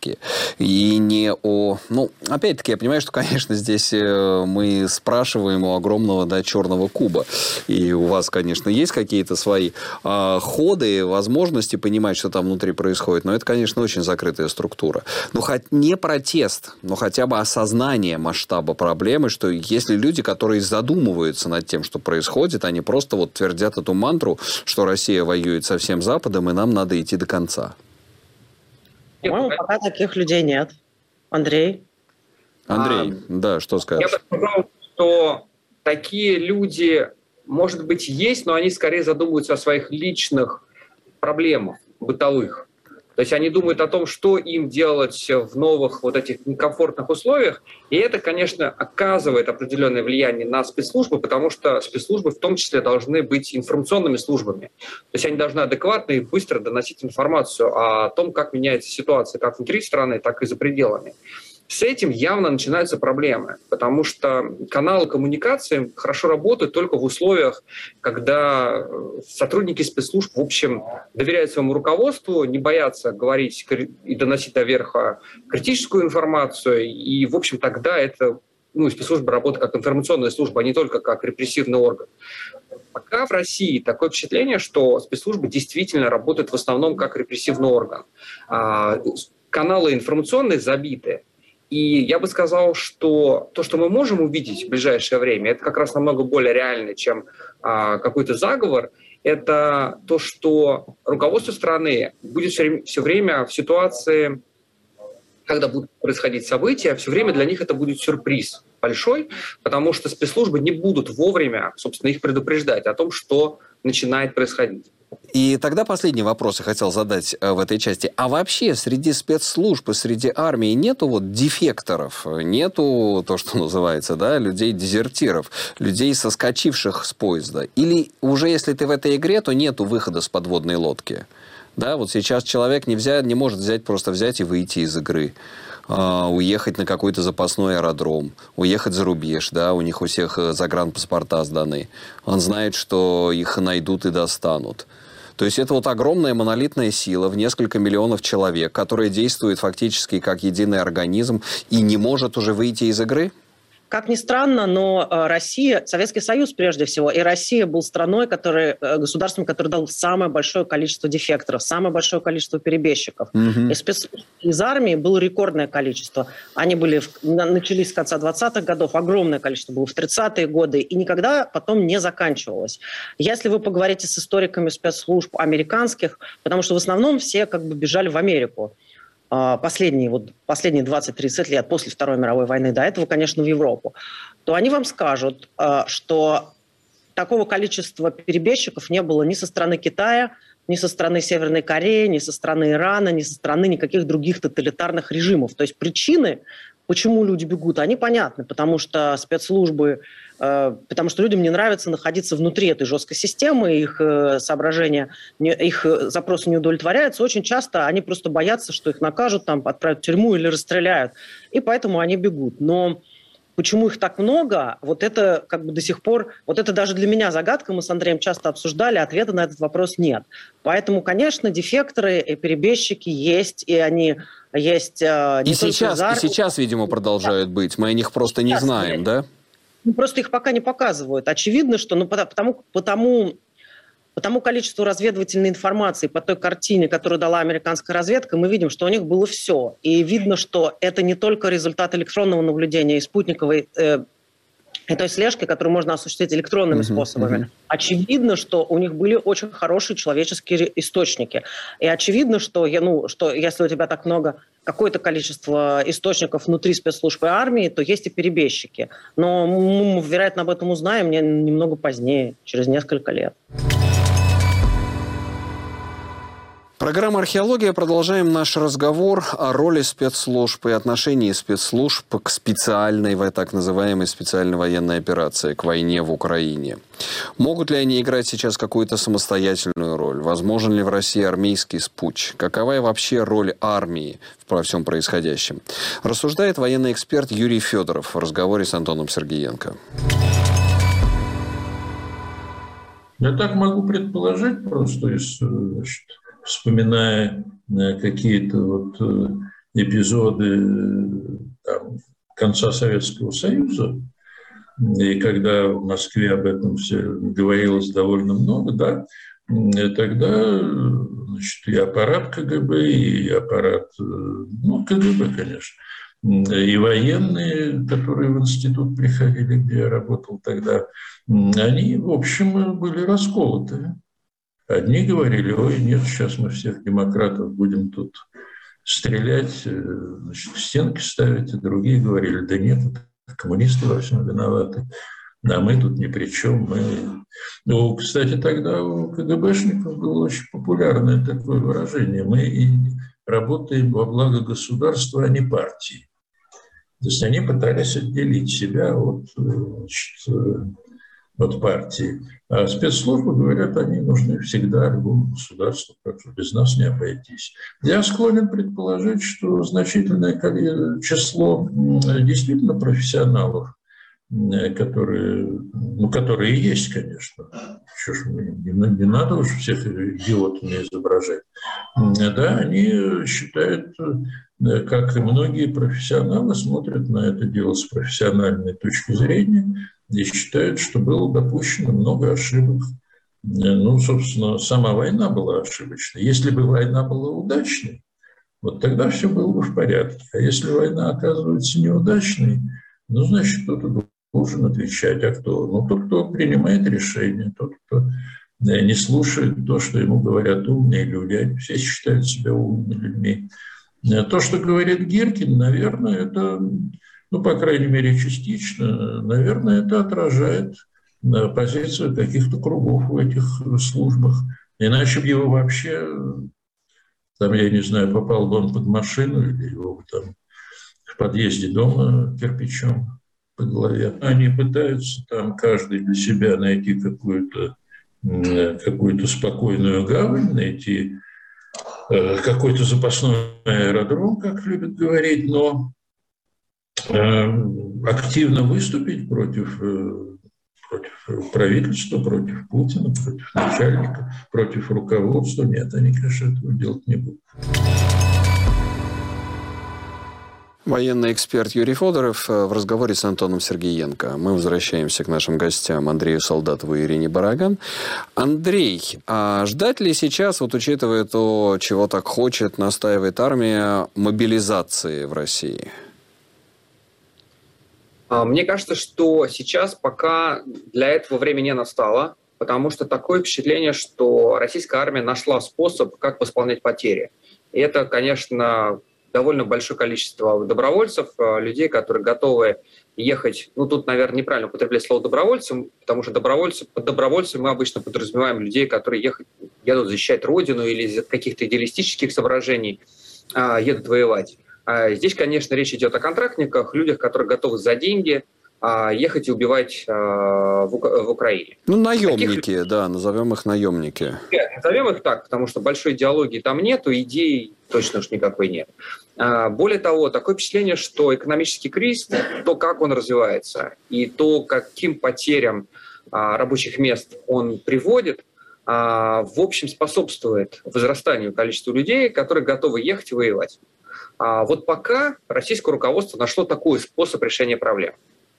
И не о... Ну, опять-таки, я понимаю, что, конечно, здесь мы спрашиваем у огромного, да, черного куба. И у вас, конечно, есть какие-то свои э, ходы, возможности понимать, что там внутри происходит. Но это, конечно, очень закрытая структура. Но хоть не протест, но хотя бы осознание масштаба проблемы, что если люди, которые задумываются над тем, что происходит, они просто вот твердят эту мантру, что Россия воюет со всем Западом, и нам надо идти до конца. По-моему, пока таких людей нет. Андрей? Андрей, а, да, что скажешь? Я бы сказал, что такие люди, может быть, есть, но они скорее задумываются о своих личных проблемах бытовых. То есть они думают о том, что им делать в новых вот этих некомфортных условиях. И это, конечно, оказывает определенное влияние на спецслужбы, потому что спецслужбы в том числе должны быть информационными службами. То есть они должны адекватно и быстро доносить информацию о том, как меняется ситуация как внутри страны, так и за пределами. С этим явно начинаются проблемы, потому что каналы коммуникации хорошо работают только в условиях, когда сотрудники спецслужб, в общем, доверяют своему руководству, не боятся говорить и доносить до верха критическую информацию, и, в общем, тогда это, ну, спецслужбы работают как информационная служба, а не только как репрессивный орган. Пока в России такое впечатление, что спецслужбы действительно работают в основном как репрессивный орган. Каналы информационные забиты. И я бы сказал, что то, что мы можем увидеть в ближайшее время, это как раз намного более реально, чем а, какой-то заговор. Это то, что руководство страны будет все время, все время в ситуации, когда будут происходить события, все время для них это будет сюрприз большой, потому что спецслужбы не будут вовремя, собственно, их предупреждать о том, что начинает происходить. И тогда последний вопрос я хотел задать в этой части. А вообще среди спецслужб и среди армии нету вот дефекторов, нету то, что называется, да, людей-дезертиров, людей, соскочивших с поезда? Или уже если ты в этой игре, то нету выхода с подводной лодки? Да, вот сейчас человек не, взять, не может взять, просто взять и выйти из игры. Уехать на какой-то запасной аэродром, уехать за рубеж, да, у них у всех загранпаспорта сданы. Он знает, что их найдут и достанут. То есть это вот огромная монолитная сила в несколько миллионов человек, которая действует фактически как единый организм и не может уже выйти из игры? Как ни странно, но Россия, Советский Союз прежде всего, и Россия был страной, который, государством, которое дало самое большое количество дефекторов, самое большое количество перебежчиков. Mm-hmm. И спецслужб из армии было рекордное количество. Они были, начались с конца двадцатых годов, огромное количество было в тридцатые годы, и никогда потом не заканчивалось. Если вы поговорите с историками спецслужб американских, потому что в основном все как бы бежали в Америку, Последние, вот, последние двадцать-тридцать лет после Второй мировой войны, до этого, конечно, в Европу, то они вам скажут, что такого количества перебежчиков не было ни со стороны Китая, ни со стороны Северной Кореи, ни со стороны Ирана, ни со стороны никаких других тоталитарных режимов. То есть причины, почему люди бегут, они понятны, потому что спецслужбы, э, потому что людям не нравится находиться внутри этой жесткой системы, их э, соображения, не, их запросы не удовлетворяются. Очень часто они просто боятся, что их накажут, там, отправят в тюрьму или расстреляют, и поэтому они бегут. Но почему их так много, вот это как бы до сих пор, вот это даже для меня загадка, мы с Андреем часто обсуждали, ответа на этот вопрос нет. Поэтому, конечно, дефекторы и перебежчики есть, и они есть э, не и только сейчас, за... И сейчас, видимо, продолжают да. быть, мы о них просто сейчас не знаем, нет. да? Ну, просто их пока не показывают. Очевидно, что ну, потому, потому, по тому количеству разведывательной информации, по той картине, которую дала американская разведка, мы видим, что у них было все. И видно, что это не только результат электронного наблюдения и спутниковой э, и той слежки, которую можно осуществить электронными uh-huh, способами. Uh-huh. Очевидно, что у них были очень хорошие человеческие источники. И очевидно, что, ну, что если у тебя так много, какое-то количество источников внутри спецслужб и армии, то есть и перебежчики. Но мы, вероятно, об этом узнаем немного позднее, через несколько лет. Программа «Археология». Продолжаем наш разговор о роли спецслужб и отношении спецслужб к специальной, так называемой специальной военной операции, к войне в Украине. Могут ли они играть сейчас какую-то самостоятельную роль? Возможен ли в России армейский спуч? Какова вообще роль армии во всем происходящем? Рассуждает военный эксперт Юрий Федоров в разговоре с Антоном Сергеенко. Я так могу предположить просто из... Значит, вспоминая какие-то вот эпизоды там, конца Советского Союза, и когда в Москве об этом все говорилось довольно много, да, тогда значит, и аппарат КГБ, и аппарат, ну, КГБ, конечно, и военные, которые в институт приходили, где я работал тогда, они, в общем, были расколоты. Одни говорили, ой, нет, сейчас мы всех демократов будем тут стрелять, значит, стенки ставить, а другие говорили, да нет, коммунисты во всем виноваты, а мы тут ни при чем. Мы... Ну, кстати, тогда у КГБшников было очень популярное такое выражение, мы и работаем во благо государства, а не партии. То есть они пытались отделить себя от, значит, от партии. А спецслужбы, говорят, они нужны всегда любому государству, так что без нас не обойтись. Я склонен предположить, что значительное число действительно профессионалов, которые, ну, которые есть, конечно, что ж, не, не надо уж всех идиотами изображать, да, они считают, как и многие профессионалы, смотрят на это дело с профессиональной точки зрения, и считают, что было допущено много ошибок. Ну, собственно, сама война была ошибочной. Если бы война была удачной, вот тогда все было бы в порядке. А если война оказывается неудачной, ну, значит, кто-то должен отвечать. А кто? Ну, тот, кто принимает решения, тот, кто не слушает то, что ему говорят умные люди. Они все считают себя умными людьми. То, что говорит Гиркин, наверное, это... Ну, по крайней мере, частично, наверное, это отражает позицию каких-то кругов в этих службах. Иначе бы его вообще, там, я не знаю, попал бы он под машину или его бы там в подъезде дома кирпичом по голове. Они пытаются там каждый для себя найти какую-то, какую-то спокойную гавань, найти какой-то запасной аэродром, как любят говорить, но активно выступить против, против правительства, против Путина, против начальника, против руководства. Нет, они, конечно, этого делать не будут. Военный эксперт Юрий Федоров в разговоре с Антоном Сергеенко. Мы возвращаемся к нашим гостям Андрею Солдатову и Ирине Бараган. Андрей, а ждать ли сейчас, вот учитывая то, чего так хочет, настаивает армия, мобилизации в России? Мне кажется, что сейчас пока для этого времени не настало, потому что такое впечатление, что российская армия нашла способ, как восполнять потери. И это, конечно, довольно большое количество добровольцев, людей, которые готовы ехать. Ну, тут, наверное, неправильно употреблять слово «добровольцем», потому что добровольцы, под добровольцем мы обычно подразумеваем людей, которые ехать, едут защищать родину или из каких-то идеалистических соображений а, едут воевать. А здесь, конечно, речь идет о контрактниках, людях, которые готовы за деньги а, ехать и убивать а, в, в Украине. Ну, наемники, Таких... да, назовем их наемники. Нет, назовем их так, потому что большой идеологии там нету, идей точно уж никакой нет. А, более того, такое впечатление, что экономический кризис, то, как он развивается, и то, каким потерям а, рабочих мест он приводит, а, в общем, способствует возрастанию количества людей, которые готовы ехать и воевать. А вот пока российское руководство нашло такой способ решения проблем.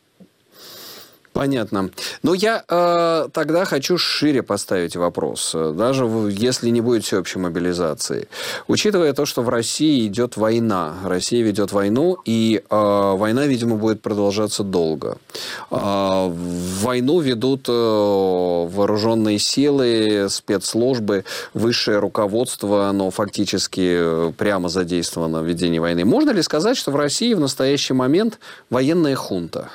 Понятно. Но я э, тогда хочу шире поставить вопрос, даже если не будет всеобщей мобилизации. Учитывая то, что в России идет война, Россия ведет войну, и э, война, видимо, будет продолжаться долго. Э, войну ведут э, вооруженные силы, спецслужбы, высшее руководство, оно фактически прямо задействовано в ведении войны. Можно ли сказать, что в России в настоящий момент военная хунта?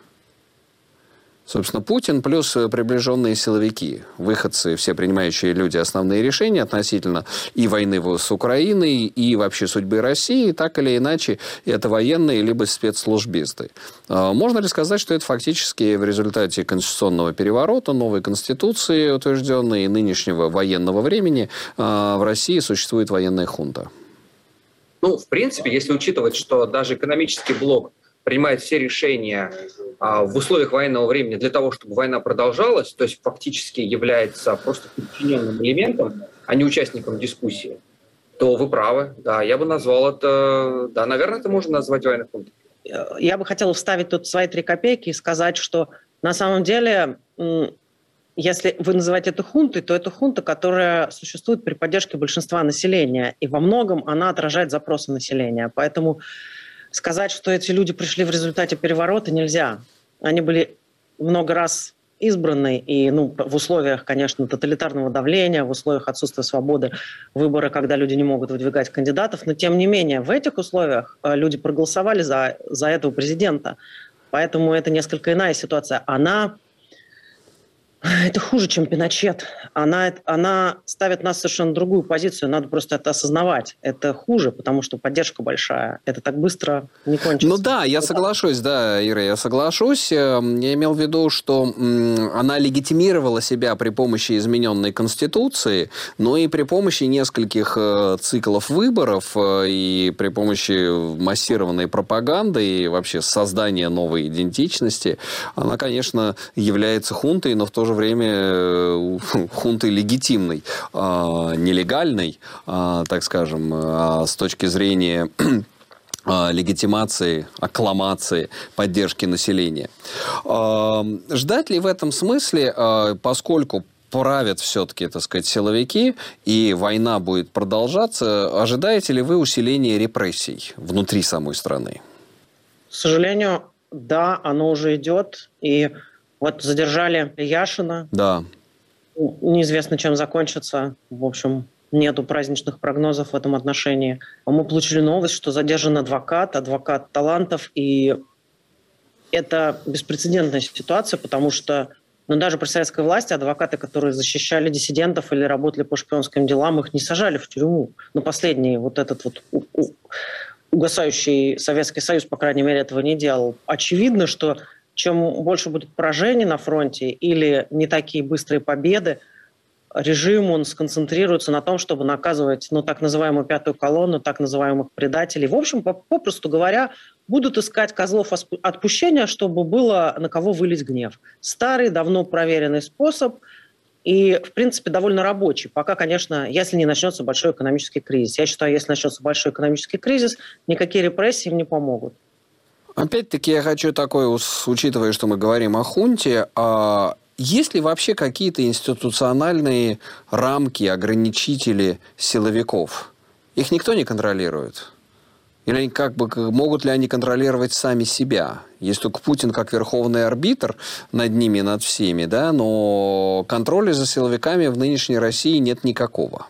Собственно, Путин плюс приближенные силовики, выходцы, все принимающие люди основные решения относительно и войны с Украиной, и вообще судьбы России, так или иначе, это военные либо спецслужбисты. Можно ли сказать, что это фактически в результате конституционного переворота, новой конституции, утвержденной, и нынешнего военного времени, в России существует военная хунта? Ну, в принципе, если учитывать, что даже экономический блок принимает все решения а, в условиях военного времени для того, чтобы война продолжалась, то есть фактически является просто подчиненным элементом, а не участником дискуссии, то вы правы. Да, я бы назвал это... Да, наверное, это можно назвать военной хунтой. Я бы хотела вставить тут свои три копейки и сказать, что на самом деле, если вы называете это хунтой, то это хунта, которая существует при поддержке большинства населения, и во многом она отражает запросы населения. Поэтому сказать, что эти люди пришли в результате переворота, нельзя. Они были много раз избраны, и ну, в условиях, конечно, тоталитарного давления, в условиях отсутствия свободы выбора, когда люди не могут выдвигать кандидатов, но тем не менее в этих условиях люди проголосовали за, за этого президента. Поэтому это несколько иная ситуация. Она... Это хуже, чем Пиночет. Она, она ставит нас в совершенно другую позицию. Надо просто это осознавать. Это хуже, потому что поддержка большая. Это так быстро не кончится. Ну да, я соглашусь, да, Ира, я соглашусь. Я имел в виду, что она легитимировала себя при помощи измененной Конституции, но и при помощи нескольких циклов выборов, и при помощи массированной пропаганды, и вообще создания новой идентичности. Она, конечно, является хунтой, но в то же время хунтой легитимной, нелегальной, так скажем, с точки зрения легитимации, аккламации, поддержки населения. Ждать ли в этом смысле, поскольку правят все-таки, так сказать, силовики, и война будет продолжаться, ожидаете ли вы усиления репрессий внутри самой страны? К сожалению, да, оно уже идет, и вот задержали Яшина. Да. Неизвестно, чем закончится. В общем, нету праздничных прогнозов в этом отношении. Мы получили новость, что задержан адвокат, адвокат талантов. И это беспрецедентная ситуация, потому что ну, даже при советской власти адвокаты, которые защищали диссидентов или работали по шпионским делам, их не сажали в тюрьму. Но последний вот этот вот угасающий Советский Союз, по крайней мере, этого не делал. Очевидно, что чем больше будет поражений на фронте или не такие быстрые победы, режим он сконцентрируется на том, чтобы наказывать ну, так называемую пятую колонну, так называемых предателей. В общем, попросту говоря, будут искать козлов отпущения, чтобы было на кого вылить гнев. Старый, давно проверенный способ. и, в принципе, довольно рабочий. Пока, конечно, если не начнется большой экономический кризис. Я считаю, если начнется большой экономический кризис, никакие репрессии им не помогут. Опять-таки я хочу такое, учитывая, что мы говорим о хунте, а есть ли вообще какие-то институциональные рамки, ограничители силовиков? Их никто не контролирует? Или они как бы, могут ли они контролировать сами себя? Есть только Путин как верховный арбитр над ними, над всеми, да, но контроля за силовиками в нынешней России нет никакого.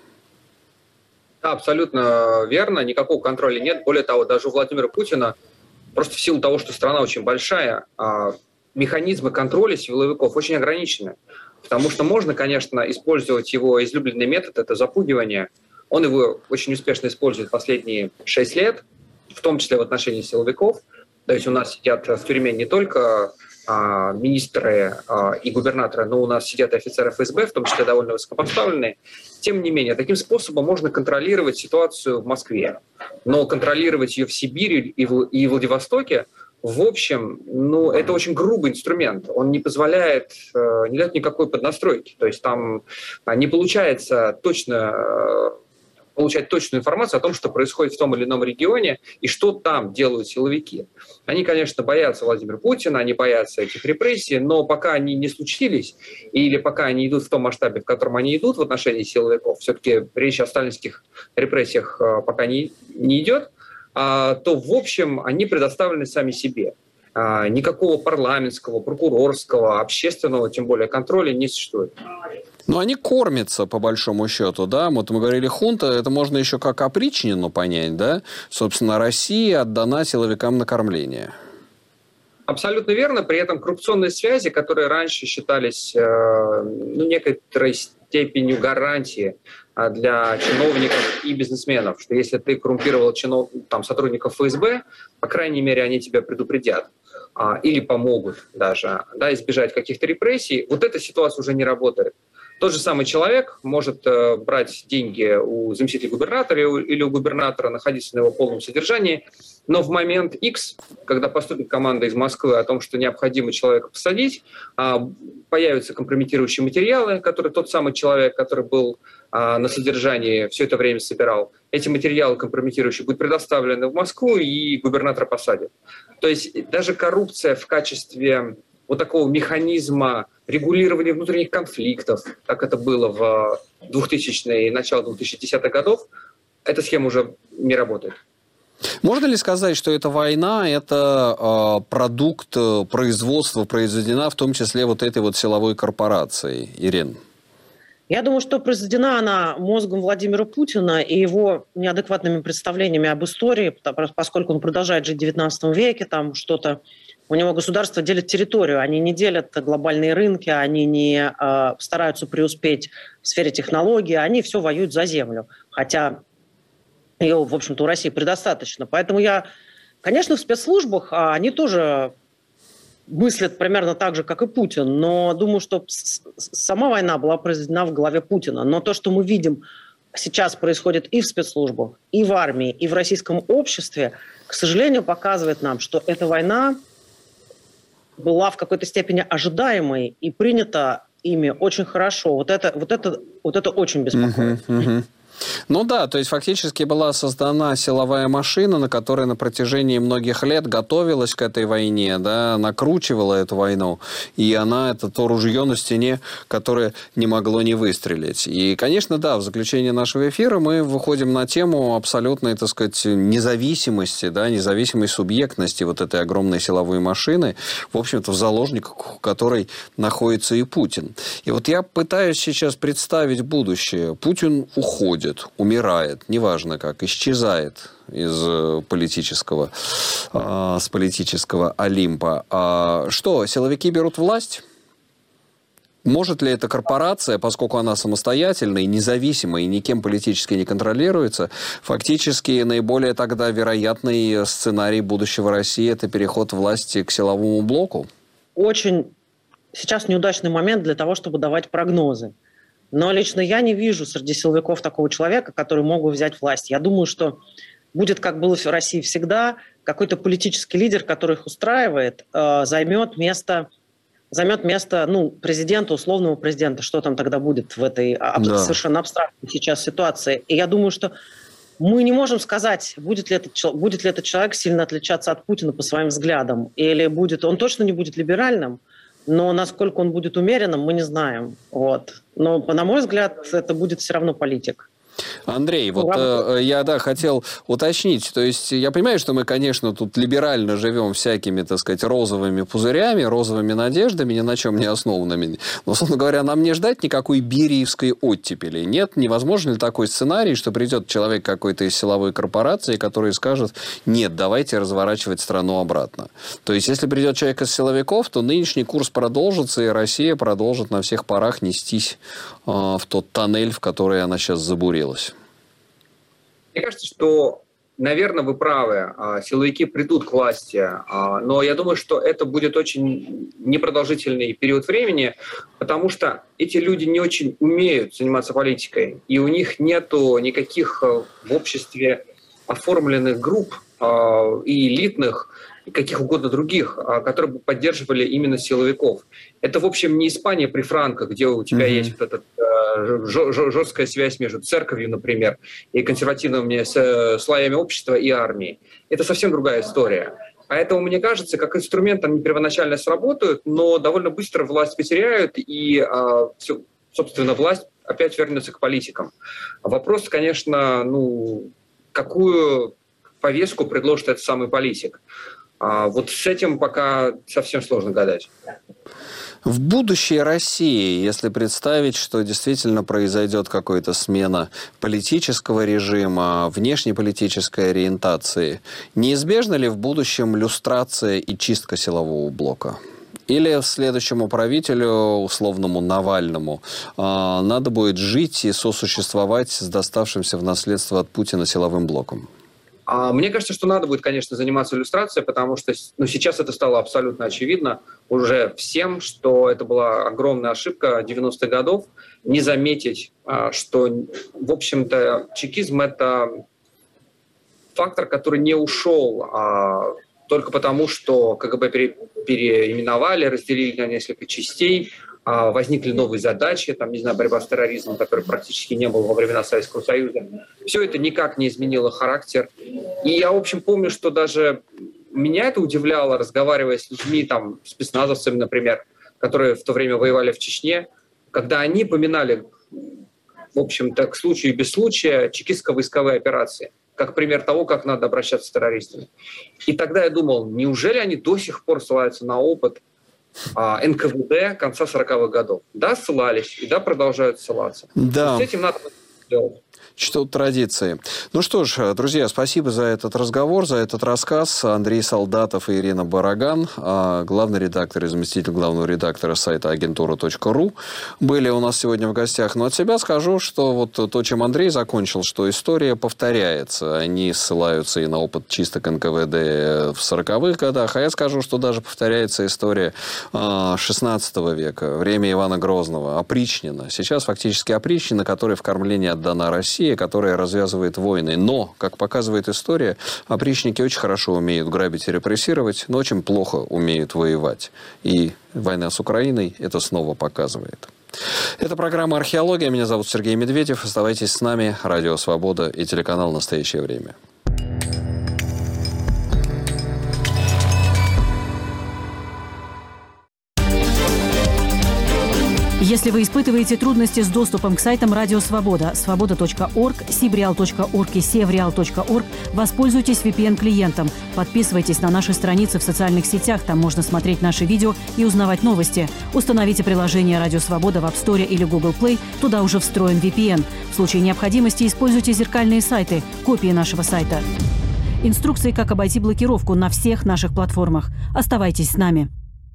Да, абсолютно верно, никакого контроля нет. Более того, даже у Владимира Путина, просто в силу того, что страна очень большая, механизмы контроля силовиков очень ограничены. Потому что можно, конечно, использовать его излюбленный метод, это запугивание. Он его очень успешно использует последние шесть лет, в том числе в отношении силовиков. То есть у нас сидят в тюрьме не только а, министры а, и губернаторы, но у нас сидят и офицеры эф эс бэ, в том числе довольно высокопоставленные. Тем не менее, таким способом можно контролировать ситуацию в Москве. Но контролировать ее в Сибири и в, и в Владивостоке, в общем, ну, это очень грубый инструмент. Он не позволяет, э, не дает никакой поднастройки. То есть там а, не получается точно... Э, получать точную информацию о том, что происходит в том или ином регионе и что там делают силовики. Они, конечно, боятся Владимира Путина, они боятся этих репрессий, но пока они не случились или пока они идут в том масштабе, в котором они идут в отношении силовиков, все-таки речь о сталинских репрессиях пока не, не идет, то, в общем, они предоставлены сами себе. Никакого парламентского, прокурорского, общественного, тем более, контроля не существует. Но они кормятся, по большому счету, да. Вот мы говорили, хунта, это можно еще как опричнину понять, да. Собственно, Россия отдана силовикам на кормление. Абсолютно верно. При этом коррупционные связи, которые раньше считались э, ну, некоторой степенью гарантии для чиновников и бизнесменов, что если ты коррумпировал чинов... там, сотрудников эф эс бэ, по крайней мере, они тебя предупредят а, или помогут даже да, избежать каких-то репрессий, вот эта ситуация уже не работает. Тот же самый человек может э, брать деньги у заместителя губернатора или у губернатора, находиться на его полном содержании, но в момент X, когда поступит команда из Москвы о том, что необходимо человека посадить, э, появятся компрометирующие материалы, которые тот самый человек, который был э, на содержании, все это время собирал, эти материалы компрометирующие будут предоставлены в Москву, и губернатора посадят. То есть даже коррупция в качестве вот такого механизма регулирования внутренних конфликтов, как это было в двухтысячные и начало двухтысячных годов, эта схема уже не работает. Можно ли сказать, что эта война – это э, продукт производства, произведена в том числе вот этой вот силовой корпорацией, Ирина? Я думаю, что произведена она мозгом Владимира Путина и его неадекватными представлениями об истории, поскольку он продолжает жить в девятнадцатом веке, там что-то... У него государство делит территорию, они не делят глобальные рынки, они не э, стараются преуспеть в сфере технологий, они все воюют за землю. Хотя ее, в общем-то, у России предостаточно. Поэтому я, конечно, в спецслужбах они тоже мыслят примерно так же, как и Путин, но думаю, что сама война была произведена в голове Путина. Но то, что мы видим сейчас происходит и в спецслужбах, и в армии, и в российском обществе, к сожалению, показывает нам, что эта война была в какой-то степени ожидаемой и принята ими очень хорошо. Вот это, вот это, вот это очень беспокоит. Uh-huh, uh-huh. Ну да, то есть фактически была создана силовая машина, на которой на протяжении многих лет готовилась к этой войне, да, накручивала эту войну, и она, это то ружье на стене, которое не могло не выстрелить. И, конечно, да, в заключение нашего эфира мы выходим на тему абсолютной, так сказать, независимости, да, независимой субъектности вот этой огромной силовой машины, в общем-то, в заложниках которой находится и Путин. И вот я пытаюсь сейчас представить будущее. Путин уходит, умирает, неважно как, исчезает из политического, э, с политического Олимпа. А что, силовики берут власть? Может ли эта корпорация, поскольку она самостоятельная и независимая, и никем политически не контролируется, фактически наиболее тогда вероятный сценарий будущего России – это переход власти к силовому блоку? Очень сейчас неудачный момент для того, чтобы давать прогнозы. Но лично я не вижу среди силовиков такого человека, который мог бы взять власть. Я думаю, что будет, как было в России всегда, какой-то политический лидер, который их устраивает, займет место займет место, ну, президента, условного президента. Что там тогда будет в этой да. совершенно абстрактной сейчас ситуации? И я думаю, что мы не можем сказать, будет ли, этот, будет ли этот человек сильно отличаться от Путина по своим взглядам. Или будет, он точно не будет либеральным, но насколько он будет умеренным, мы не знаем. Вот. Но, на мой взгляд, это будет все равно политик. Андрей, вот э, я, да, хотел уточнить, то есть я понимаю, что мы, конечно, тут либерально живем всякими, так сказать, розовыми пузырями, розовыми надеждами, ни на чем не основанными, но, условно говоря, нам не ждать никакой бериевской оттепели, нет, невозможно ли такой сценарий, что придет человек какой-то из силовой корпорации, который скажет, нет, давайте разворачивать страну обратно. То есть, если придет человек из силовиков, то нынешний курс продолжится, и Россия продолжит на всех парах нестись э, в тот тоннель, в который она сейчас забурила. Мне кажется, что, наверное, вы правы, силовики придут к власти, но я думаю, что это будет очень непродолжительный период времени, потому что эти люди не очень умеют заниматься политикой, и у них нету никаких в обществе оформленных групп и элитных, и каких угодно других, которые бы поддерживали именно силовиков. Это, в общем, не Испания при Франко, где у тебя mm-hmm. есть вот эта жесткая связь между церковью, например, и консервативными слоями общества и армией. Это совсем другая история. Поэтому, мне кажется, как инструмент они первоначально сработают, но довольно быстро власть потеряют, и, собственно, власть опять вернется к политикам. Вопрос, конечно, ну, какую повестку предложит этот самый политик. Вот с этим пока совсем сложно гадать. В будущее России, если представить, что действительно произойдет какая-то смена политического режима, внешнеполитической ориентации, неизбежна ли в будущем люстрация и чистка силового блока? Или следующему правителю, условному Навальному, надо будет жить и сосуществовать с доставшимся в наследство от Путина силовым блоком? Мне кажется, что надо будет, конечно, заниматься иллюстрацией, потому что ну, сейчас это стало абсолютно очевидно уже всем, что это была огромная ошибка девяностых годов, не заметить, что, в общем-то, чекизм — это фактор, который не ушел а только потому, что КГБ пере, переименовали, разделили на несколько частей, возникли новые задачи, там, не знаю, борьба с терроризмом, который практически не был во времена Советского Союза. Все это никак не изменило характер. И я, в общем, помню, что даже меня это удивляло, разговаривая с людьми, там, спецназовцами, например, которые в то время воевали в Чечне, когда они поминали, в общем-то, к случаю и без случая, чекистско-войсковые операции, как пример того, как надо обращаться с террористами. И тогда я думал, неужели они до сих пор ссылаются на опыт эн ка вэ дэ конца сороковых годов? Да, ссылались, и да, продолжают ссылаться. Да. С этим надо делать. Что традиции. Ну что ж, друзья, спасибо за этот разговор, за этот рассказ. Андрей Солдатов и Ирина Бараган, главный редактор и заместитель главного редактора сайта агентура точка ру, были у нас сегодня в гостях. Но от себя скажу, что вот то, чем Андрей закончил, что история повторяется. Они ссылаются и на опыт чисток эн ка вэ дэ в сороковых годах, а я скажу, что даже повторяется история шестнадцатого века, время Ивана Грозного, опричнина. Сейчас фактически опричнина, которой в кормление отдана Россия, которая развязывает войны. Но, как показывает история, опричники очень хорошо умеют грабить и репрессировать, но очень плохо умеют воевать. И война с Украиной это снова показывает. Это программа «Археология». Меня зовут Сергей Медведев. Оставайтесь с нами. Радио «Свобода» и телеканал «Настоящее время». Если вы испытываете трудности с доступом к сайтам Радио Свобода, свобода точка орг, сибреал точка орг и севреал точка орг, воспользуйтесь ви пи эн-клиентом. Подписывайтесь на наши страницы в социальных сетях, там можно смотреть наши видео и узнавать новости. Установите приложение Радио Свобода в App Store или Google Play, туда уже встроен ви пи эн. В случае необходимости используйте зеркальные сайты, копии нашего сайта. Инструкции, как обойти блокировку на всех наших платформах. Оставайтесь с нами.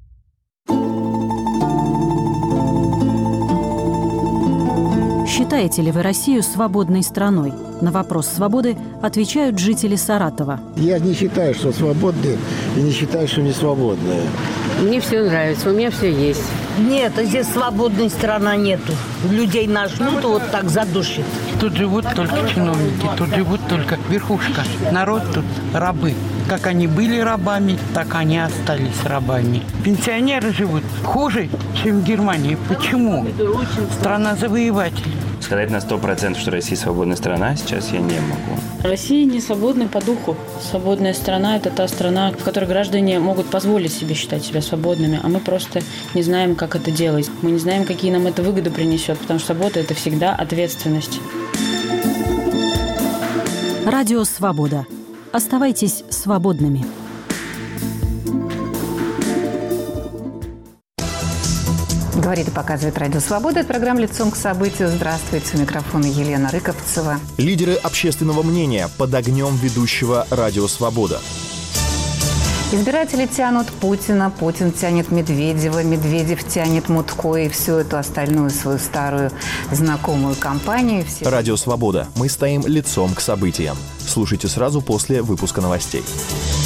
Считаете ли вы Россию свободной страной? На вопрос свободы отвечают жители Саратова. Я не считаю, что свободные, и не считаю, что не свободные. Мне все нравится, у меня все есть. Нет, здесь свободной страны нету. Людей нажмут, вот так задушит. Тут живут только чиновники, тут живут только верхушка. Народ тут рабы. Как они были рабами, так они остались рабами. Пенсионеры живут хуже, чем в Германии. Почему? Страна завоевателей. Сказать на сто процентов, что Россия свободная страна, сейчас я не могу. Россия не свободна по духу. Свободная страна – это та страна, в которой граждане могут позволить себе считать себя свободными, а мы просто не знаем, как это делать. Мы не знаем, какие нам это выгоды принесет, потому что свобода – это всегда ответственность. Радио «Свобода». Оставайтесь свободными. Говорит и показывает Радио Свобода. Это программа «Лицом к событию». Здравствуйте. У микрофона Елена Рыковцева. Лидеры общественного мнения под огнем ведущего Радио Свобода. Избиратели тянут Путина, Путин тянет Медведева, Медведев тянет Мутко и всю эту остальную свою старую знакомую компанию. Все... Радио Свобода. Мы стоим лицом к событиям. Слушайте сразу после выпуска новостей.